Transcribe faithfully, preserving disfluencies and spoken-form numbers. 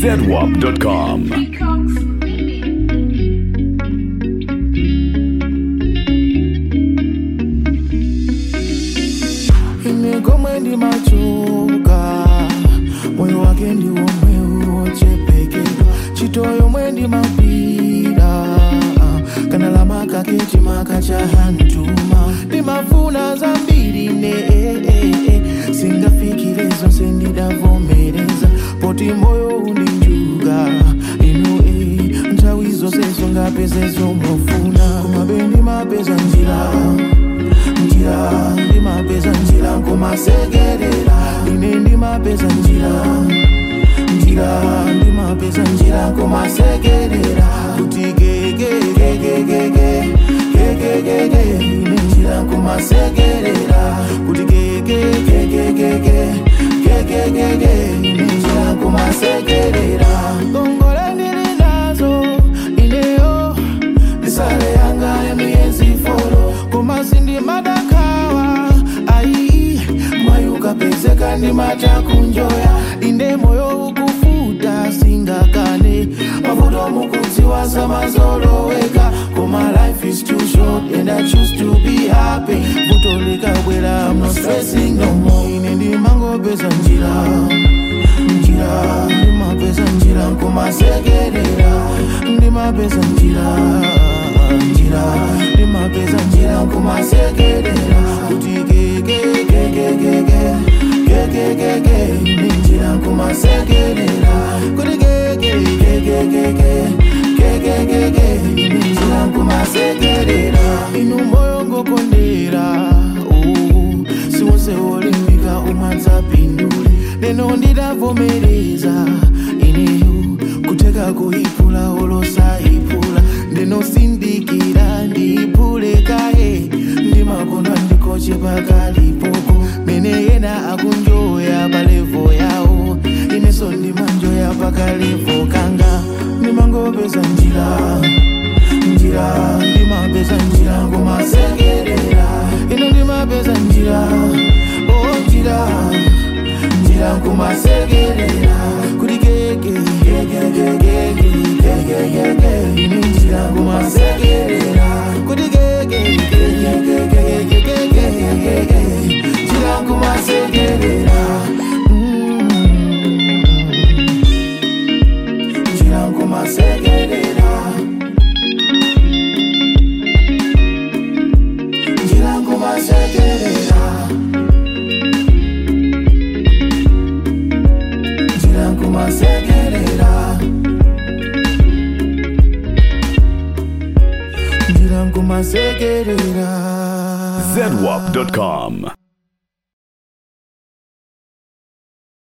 zedwap dot com. Imegomwe ndi machuka, moyo wake ndi omwe uochepeke. Chitoyo mwe ndi mapira, kanala makake chimaka cha hantuma. Ndimafuna zambiri ne eh, eh, eh. Singafikire zonse ndidavomereza. Poti moyo undinjuga inu eh. Nchawi zose zongapeze zomofuna. Kumabendi mapeza njira, njira ndi mapeza njira nkumasegerera. Ine ndi mapeza njira, njira ndi mapeza njira nkumasegerera. Kuti gege gege gege gege gege. Ine njira nkumasegerera. Kuti gege gege gege gege gege. Ine njira nkumasegerera. Ngongole ndili nazo ineyo nisale yanga ya miezi folo. Kumasi ndi madakawa ai mayuka pezeka ndi matakunjoya. Inde moyo ukufuta singakane. Mavuto mukuziwa samazoloweka. My life is too short and I choose to be happy. Vuto likabwera, I'm not stressing no more. Ine ndi mango pesa njira, njira ndi mapesa njira nkumasegerera. Ndi mapesa njira, njira ndi mapesa njira nkumasegerera. Kuti gege gege gege gege gege. Ine njira nkumasegerera. Kuti gege gege gege gege gege. Ine njira nkumasegerera. Inu moyo ngokondera, oh, siwonse olimbika umadzapindule. Leno ndidavomereza ineyo kuteka kuipula olosa ipula. Ndeno sindikira ndipule kaye. Ndimakondwa ndikoche pakalipoko. Mene yena akunjoya palevo yawo. Ineso ndimanjoya pakalevo kanga. Ndimangopeza njira, njira ndi mapeza njira nkumasegerera. Ino ndi mapeza njira, oh njira, njira nkumasegerera. Kuti gege gege gege gege gege. Ino njira nkumasegerera. Kuti gege gege gege gege gege. Njira nkumasegerera. Njira nkumasegerera. Segerera, njira nkumasegerera, njira nkumasegerera. zedwap dot com.